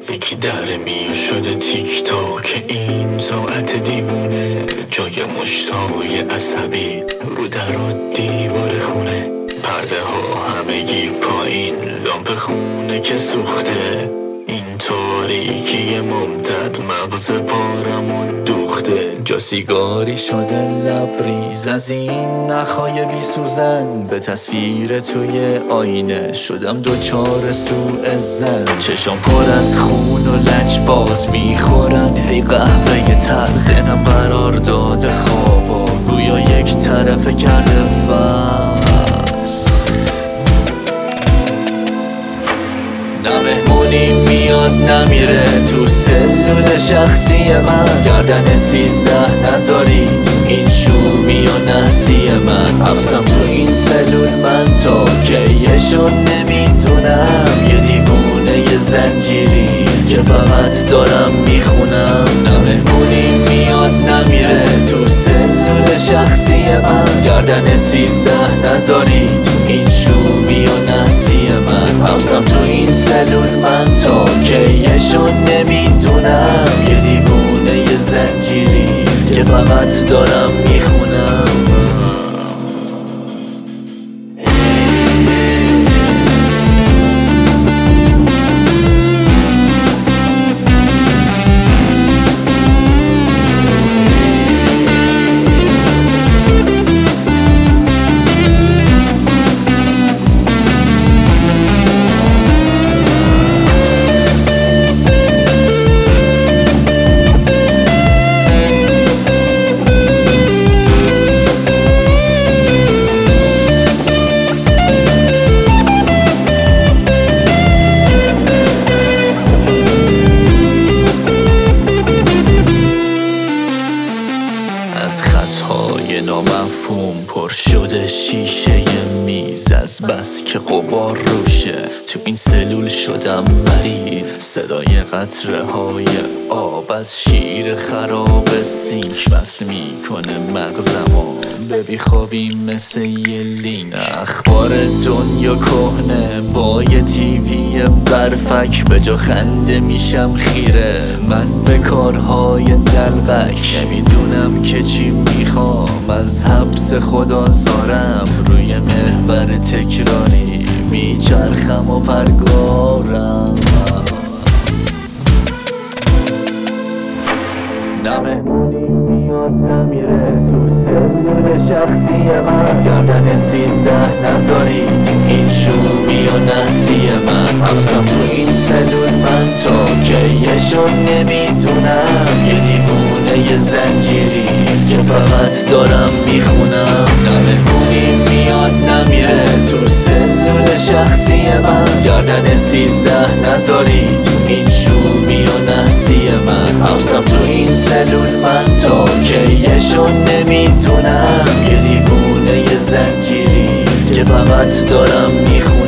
یکی در میو شده تیک تاک این ساعت دیوونه، جای مشتای عصبی رو در و دیوار خونه، پرده ها همگی پایین، لامپ خونه که سوخته، این تاریکی ممتد مغز پارم و دوخته، جا سیگاری شده لبریز از این نخهای بی سوزن، به تصویر توی آینه شدم دوچار سوء زن، چشام پر از خون و لج باز میخورن هی قهوه تر، ذهنم قرار داده خوابا گویا یک طرفه کرده فس، نه مهمونی میاد نمیره تو سلول شخصی من، گردن 13 نذارید این شومی و نحسی من، حبسم تو این سلول من تا کیشو نمیدونم، یه دیوونه یه زنجیری که فقط دارم میخونم، نه مهمونی میاد نمیره تو سلول شخصی من، گردن 13 نذارید این شومی و نحسی من، حبسم تو این سلول من تا کیشو نمیدونم، یه دیوونه یه زنجیری که فقط دارم میخونم. از خطهای نامفهوم پر شده شیشه میز، از بس که غبار روشه تو این سلول شدم مریض، صدای قطره های آب از شیر خراب سینک وصل میکنه مغزمو به بیخوابی مثل یه لینک، اخبار دنیا کهنه با یه تیوی برفک، به جا خنده میشم خیره من به کارهای دلقک، نمیدونم که چی میخوام از حبس خدا زارم، روی محور تکراری میچرخم و پرگارم، نه مهمونی میاد نمیره تو سلول شخصی من، گردن 13 نذارید این شومی و نحسی من، حبسم تو این سلول من تا کیشو نمیدونم، یه دیوونه یه زنجیری که فقط دارم میخونم، نه مهمونی میاد نمیره تو سلول شخصی من، گردن 13 نذارید این شومی و نحسی من، حبسم تو این سلول من تا کیشو نمیدونم، یه دیوونه یه زنجیری که فقط دارم میخونم.